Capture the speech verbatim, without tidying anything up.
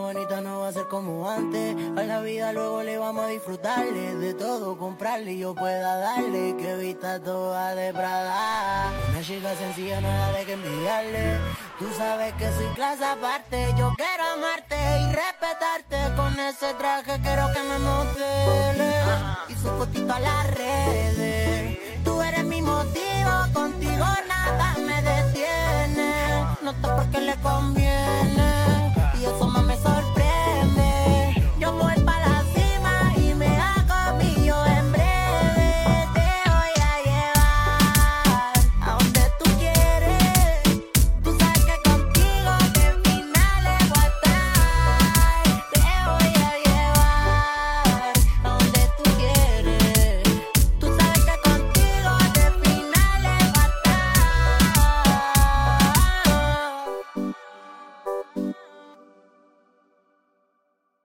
bonita no va a ser como antes. A la vida luego le vamos a disfrutarle, de todo comprarle y yo pueda darle, que vista toda de Prada. Una chica sencilla, nada de que envidiarle. Tú sabes que soy clase aparte, yo quiero amarte y respetarte. Con ese traje quiero que me modele y su fotito a las redes. Tú eres mi motivo, contigo nada me detiene. No está porque le conviene.